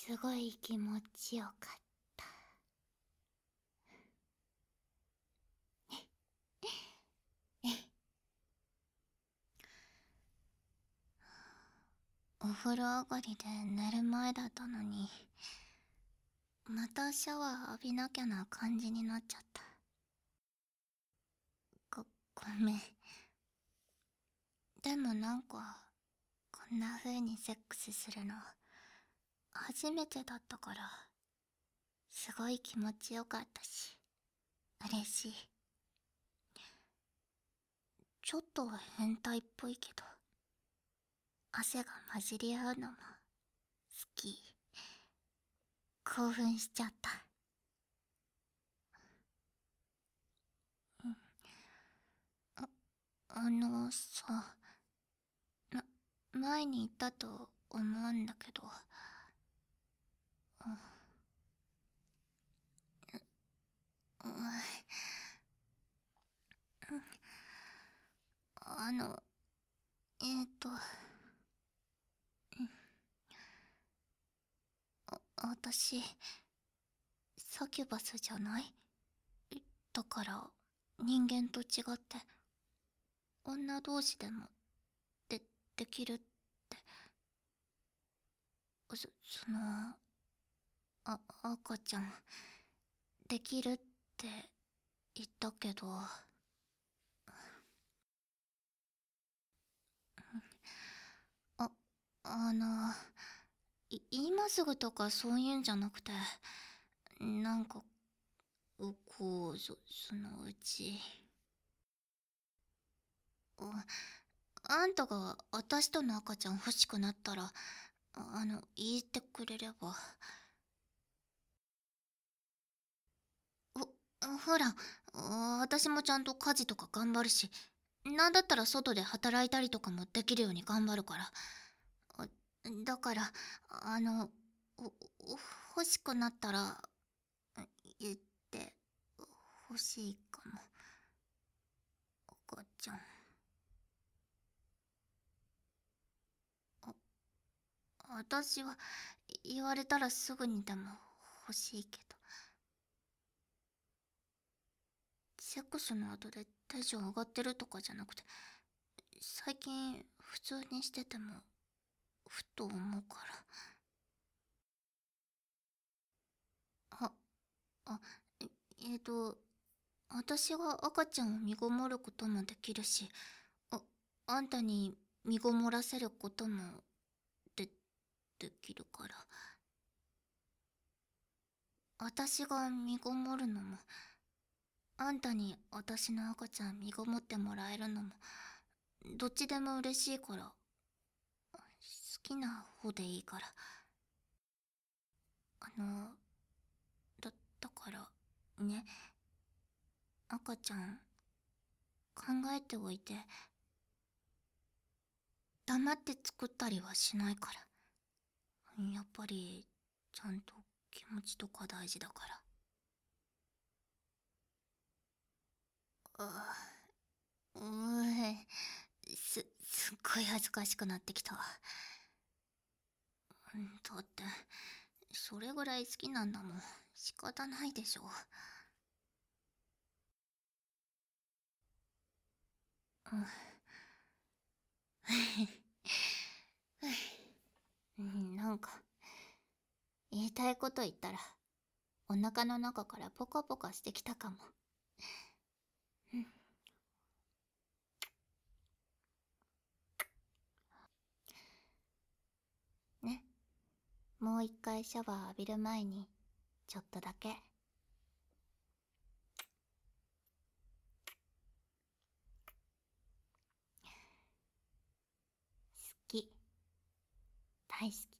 すごい気持ちよかった。お風呂上がりで寝る前だったのに、またシャワー浴びなきゃな感じになっちゃった。ごめん。でもなんか、こんな風にセックスするの、初めてだったから、すごい気持ちよかったし、嬉しい。ちょっと変態っぽいけど、汗が混じり合うのも、好き。興奮しちゃった。さ、前に言ったと思うんだけど、うんあの、えーと、私、サキュバスじゃない？だから、人間と違って、女同士でも、で、できるって、その、赤ちゃん、できるって言ったけど、あ、あの、今すぐとかそういうんじゃなくて、なんか、そのうち。あんたが私との赤ちゃん欲しくなったら、言ってくれれば。ほら、私もちゃんと家事とか頑張るし、なんだったら外で働いたりとかもできるように頑張るから。だから、あの、お欲しくなったら、言って欲しいかも。赤ちゃん。私は言われたらすぐにでも欲しいけど。セックスの後でテンション上がってるとかじゃなくて、最近普通にしててもふと思うから。あ、ええーと、私が赤ちゃんを身ごもることもできるし、あんたに身ごもらせることもで、できるから。私が身ごもるのも、あんたに私の赤ちゃん身ごもってもらえるのも、どっちでも嬉しいから、好きな方でいいから。あの、だからね、赤ちゃん考えておいて、黙って作ったりはしないから。やっぱりちゃんと気持ちとか大事だから。あすっごい恥ずかしくなってきた。だってそれぐらい好きなんだもん。仕方ないでしょ。なんか言いたいこと言ったらお腹の中からポカポカしてきたかも。ね、もう一回シャワー浴びる前にちょっとだけ。好き、大好き。